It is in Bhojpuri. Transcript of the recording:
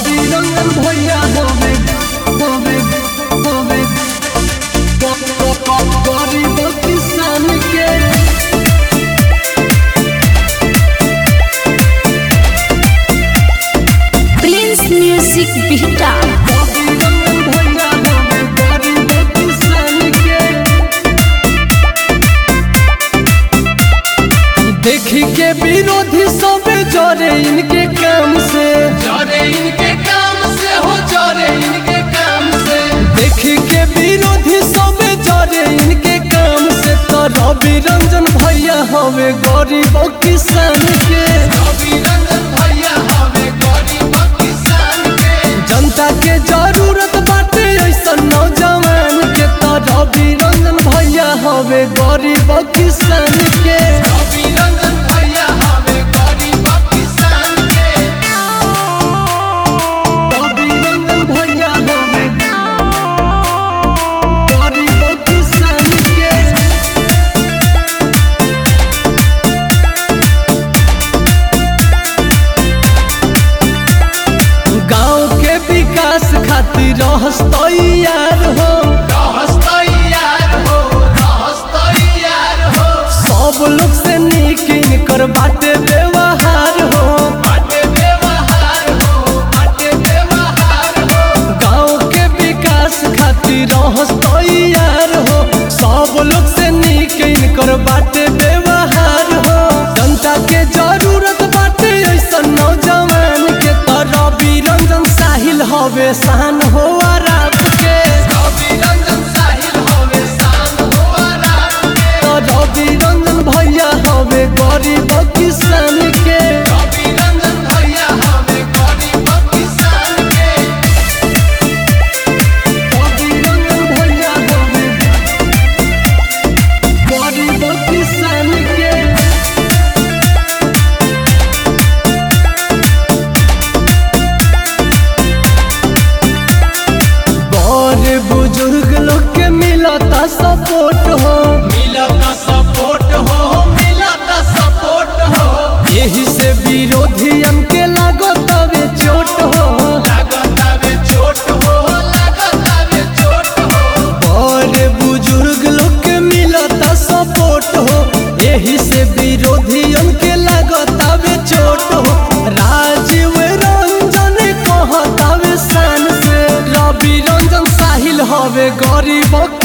रवि रंजन भैया होवे होवे होवे गरीब किसान के प्रिंस म्यूजिक बिहटा रवि रंजन भैया होवे गरीब किसान के देखी के विरोधी सब जरे इनके काम से हो जरे इनके काम से देखी के विरोधी सब जरे इनके काम से तो रवि रंजन भैया हवे गरीब किसान के जनता के जरूरत बाटे ऐसा नौजवान के तो रवि रंजन भैया हवे गरीब किसान के रवि रंजन भैया हवे गरीब किसान के गाँव के विकास खातिर रहस तैयार हो सब लोग से नीक इनकर बाटे व्यवहार हो गाँव के विकास खातिर रहस तैयार हो सब लोग से नीक इनकर बाटे व्यवहार हो जनता के जरूरत बाटे ऐसा नौजवान के तो रवि रंजन साहिल हवे शान हो आराप के तो रवि रंजन भैया हवे गरीब किसान के रवि रंजन भैया हवे गरीब किसान के बड़े बुजुर्ग लोग के मिलता सपोर्ट हो यही से विरोधियन के लागत हवे चोट हो बड़े बुजुर्ग लोग के मिलता सपोर्ट हो यही से विरोधियन के लागत हवे चोट हो राजीव रंजन कहत हवे शान से रवि रंजन साहिल हवे गरीब